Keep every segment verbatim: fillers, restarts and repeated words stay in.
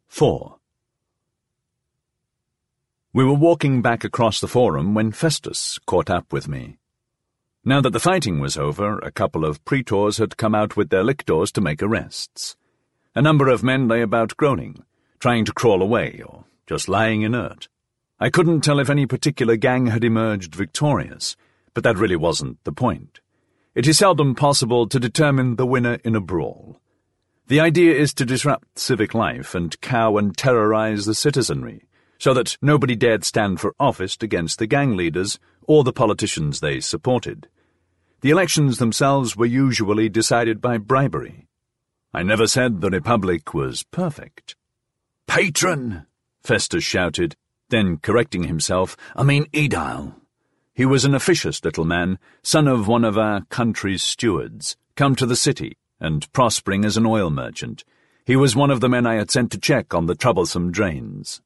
four. We were walking back across the forum when Festus caught up with me. Now that the fighting was over, a couple of praetors had come out with their lictors to make arrests. A number of men lay about groaning, trying to crawl away, or just lying inert. I couldn't tell if any particular gang had emerged victorious, but that really wasn't the point. It is seldom possible to determine the winner in a brawl. The idea is to disrupt civic life and cow and terrorize the citizenry, so that nobody dared stand for office against the gang leaders or the politicians they supported. The elections themselves were usually decided by bribery. I never said the Republic was perfect. "Patron!" Festus shouted, then correcting himself, "I mean Edile." He was an officious little man, son of one of our country's stewards, come to the city and prospering as an oil merchant. He was one of the men I had sent to check on the troublesome drains.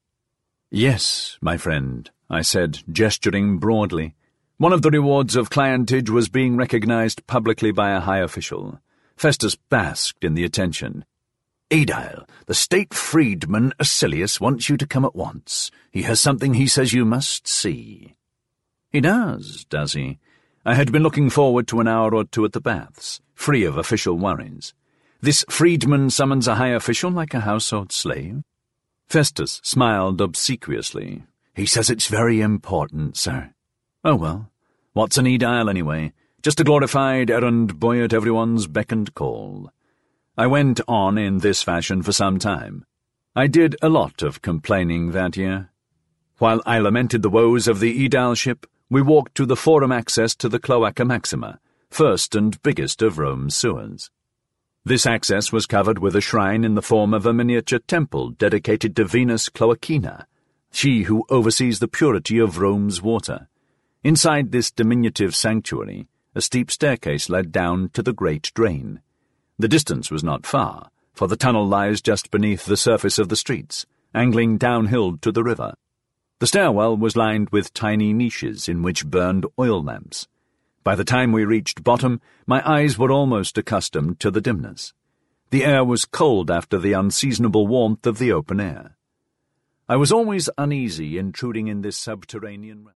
"Yes, my friend," I said, gesturing broadly. One of the rewards of clientage was being recognized publicly by a high official. Festus basked in the attention. "Edile, the state freedman Acilius wants you to come at once. He has something he says you must see." "He does, does he?" I had been looking forward to an hour or two at the baths, free of official worries. This freedman summons a high official like a household slave? Festus smiled obsequiously. "He says it's very important, sir." "Oh well, what's an Edile anyway? Just a glorified errand boy at everyone's beck and call." I went on in this fashion for some time. I did a lot of complaining that year. While I lamented the woes of the Edileship, we walked to the forum access to the Cloaca Maxima, first and biggest of Rome's sewers. This access was covered with a shrine in the form of a miniature temple dedicated to Venus Cloacina, she who oversees the purity of Rome's water. Inside this diminutive sanctuary, a steep staircase led down to the great drain. The distance was not far, for the tunnel lies just beneath the surface of the streets, angling downhill to the river. The stairwell was lined with tiny niches in which burned oil lamps. By the time we reached bottom, my eyes were almost accustomed to the dimness. The air was cold after the unseasonable warmth of the open air. I was always uneasy intruding in this subterranean...